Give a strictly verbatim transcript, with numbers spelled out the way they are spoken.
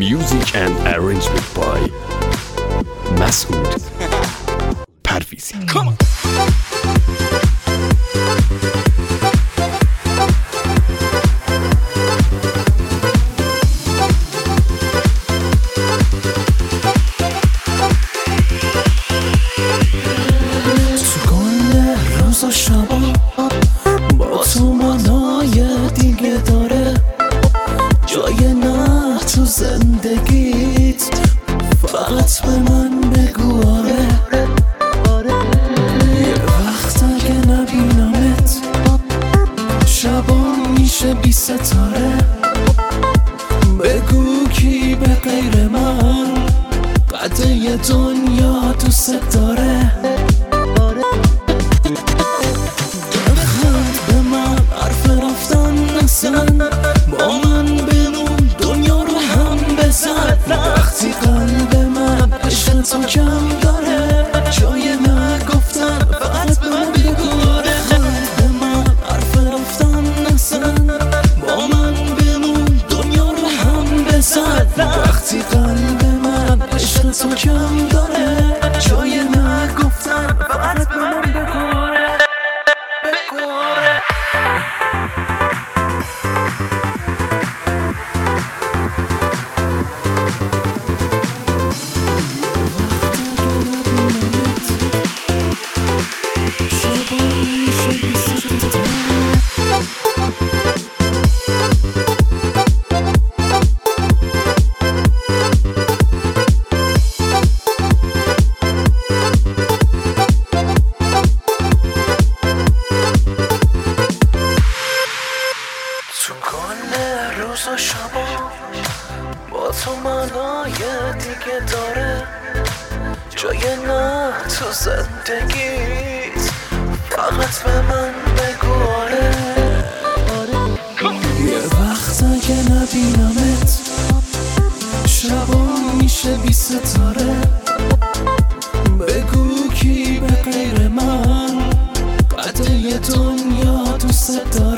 Music and arrangement by مسعود پرویزی. روز و شبا با تو مانای دیگه داره جای نه تو زندگیت، فقط به من بگو آره. یه وقت اگه نبینمت شبا میشه بی ستاره، بگو کی به غیر من قدر دنیا دوست داره. با من بمون دنیا رو هم بزن، وقتی قلب من عشق تو کم داره جای نگفتن فقط به من بگو آره. قلب من حرف رفتن نزن، با من بمون دنیا رو هم بزن، وقتی قلب من عشق تو کم داره جای نگفتن فقط به من بگو آره. بگو آره. تو کل روز و شبا با تو منای دیگه داره جای نه تو زندگیت، فقط به من بگو آره. یه وقت اگه نبینمت شبا میشه بی ستاره، بگو کی به غیر من قدر دنیا دوست داره.